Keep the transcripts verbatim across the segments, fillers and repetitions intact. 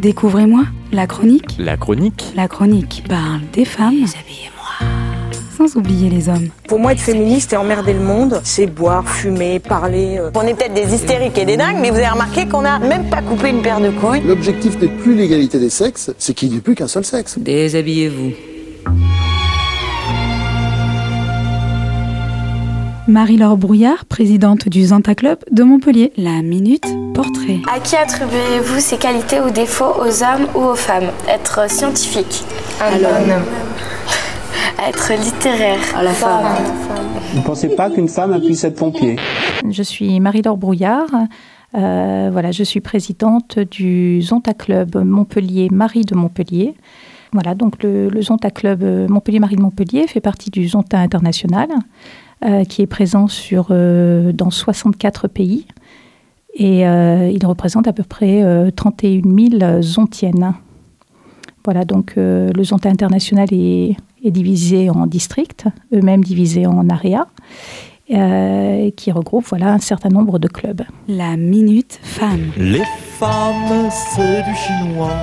Découvrez-moi, la chronique. La chronique. La chronique parle des femmes. Déshabillez-moi. Sans oublier les hommes. Pour moi, être féministe et emmerder le monde, c'est boire, fumer, parler. Euh... On est peut-être des hystériques et des dingues, mais vous avez remarqué qu'on n'a même pas coupé une paire de couilles. L'objectif n'est plus l'égalité des sexes, c'est qu'il n'y ait plus qu'un seul sexe. Déshabillez-vous. Marie-Laure Brouillard, présidente du Zanta Club de Montpellier. La Minute Portrait. À qui attribuez-vous ces qualités ou défauts, aux hommes ou aux femmes? Être scientifique, À l'homme. être littéraire, À la femme. Vous ne pensez pas qu'une femme puisse être pompier? Je suis Marie-Laure Brouillard. Euh, voilà, je suis présidente du Zonta Club Montpellier Marie de Montpellier. Voilà, donc le, le Zonta Club Montpellier Marie de Montpellier fait partie du Zonta International, euh, qui est présent sur, euh, dans soixante-quatre pays. Et euh, il représente à peu près euh, trente et une mille zontiennes. Voilà, donc euh, le Zonta International est, est divisé en districts, eux-mêmes divisés en areas, euh, qui regroupent voilà, un certain nombre de clubs. La Minute Femme. Les femmes, c'est du chinois.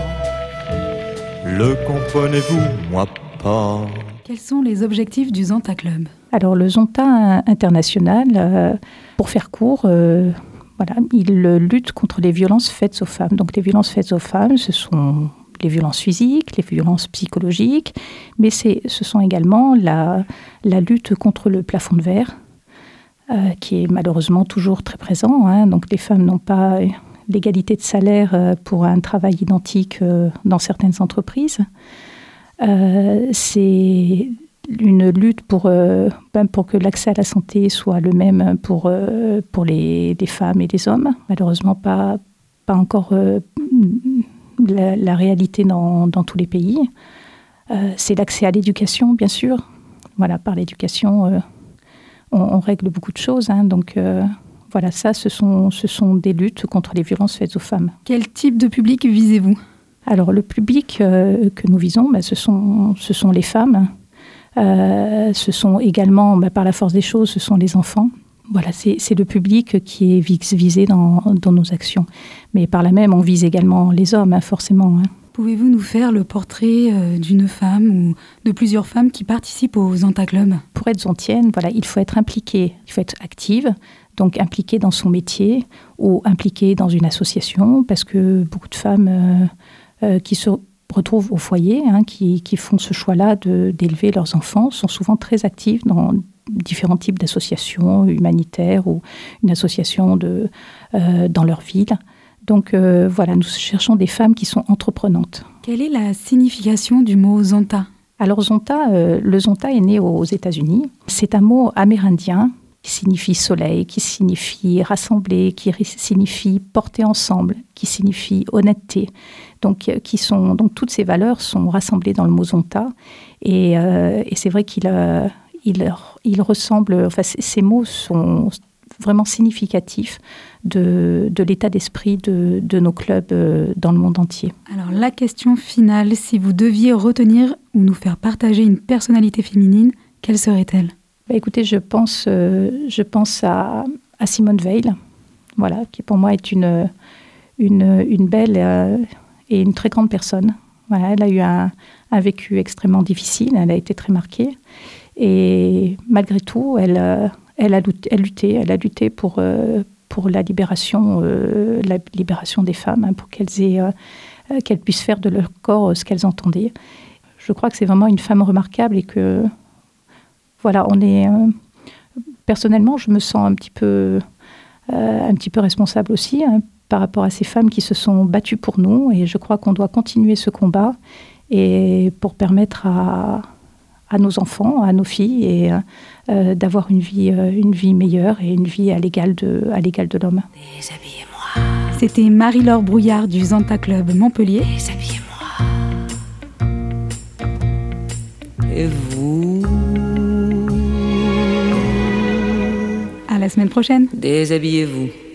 Le comprenez-vous, moi pas. Quels sont les objectifs du Zanta Club? Alors le Zonta International, euh, pour faire court, euh, voilà, il lutte contre les violences faites aux femmes. Donc les violences faites aux femmes, ce sont les violences physiques, les violences psychologiques, mais c'est, ce sont également la, la lutte contre le plafond de verre, euh, qui est malheureusement toujours très présent. Hein. Donc les femmes n'ont pas l'égalité de salaire euh, pour un travail identique euh, dans certaines entreprises. Euh, c'est une lutte pour, euh, ben pour que l'accès à la santé soit le même pour, euh, pour les, les femmes et les hommes. Malheureusement, pas, pas encore euh, la, la réalité dans, dans tous les pays. Euh, c'est l'accès à l'éducation, bien sûr. Voilà, par l'éducation, euh, on, on règle beaucoup de choses. Hein, donc, euh, voilà, ça, ce sont, ce sont des luttes contre les violences faites aux femmes. Quel type de public visez-vous? Alors, le public euh, que nous visons, ben, ce sont, ce sont les femmes. Euh, ce sont également, ben, par la force des choses, ce sont les enfants. Voilà, c'est, c'est le public qui est visé dans, dans nos actions. Mais par là même, on vise également les hommes, hein, forcément. Hein. Pouvez-vous nous faire le portrait euh, d'une femme ou de plusieurs femmes qui participent au Zanta Club? Pour être zontienne, voilà, il faut être impliquée, il faut être active, donc impliquée dans son métier ou impliquée dans une association, parce que beaucoup de femmes euh, euh, qui se retrouvent au foyer, hein, qui, qui font ce choix-là de, d'élever leurs enfants, sont souvent très actives dans différents types d'associations humanitaires ou une association de, euh, dans leur ville. Donc euh, voilà, nous cherchons des femmes qui sont entreprenantes. Quelle est la signification du mot Zonta? Alors Zonta, euh, le Zonta est né aux États-Unis. C'est un mot amérindien qui signifie soleil, qui signifie rassembler, qui signifie porter ensemble, qui signifie honnêteté. Donc, qui sont, donc toutes ces valeurs sont rassemblées dans le mot Zonta. Et, euh, et c'est vrai qu'il euh, il, il ressemble, enfin, ces mots sont vraiment significatifs de, de l'état d'esprit de, de nos clubs euh, dans le monde entier. Alors la question finale, si vous deviez retenir ou nous faire partager une personnalité féminine, quelle serait-elle? Bah, écoutez, je pense, euh, je pense à, à Simone Veil, voilà, qui pour moi est une, une, une belle euh, et une très grande personne. Voilà, elle a eu un, un vécu extrêmement difficile, elle a été très marquée. Et malgré tout, elle, euh, elle, a, elle, lutté, elle a lutté pour, euh, pour la, libération, euh, la libération des femmes, hein, pour qu'elles, aient, euh, qu'elles puissent faire de leur corps ce qu'elles entendaient. Je crois que c'est vraiment une femme remarquable et que... Voilà, on est... Euh, personnellement, je me sens un petit peu, euh, un petit peu responsable aussi hein, par rapport à ces femmes qui se sont battues pour nous. Et je crois qu'on doit continuer ce combat et pour permettre à, à nos enfants, à nos filles, et, euh, d'avoir une vie, euh, une vie meilleure et une vie à l'égal de, à l'égal de l'homme. Déshabillez-moi. C'était Marie-Laure Brouillard du Zanta Club Montpellier. Déshabillez-moi. Et vous? À la semaine prochaine. Déshabillez-vous.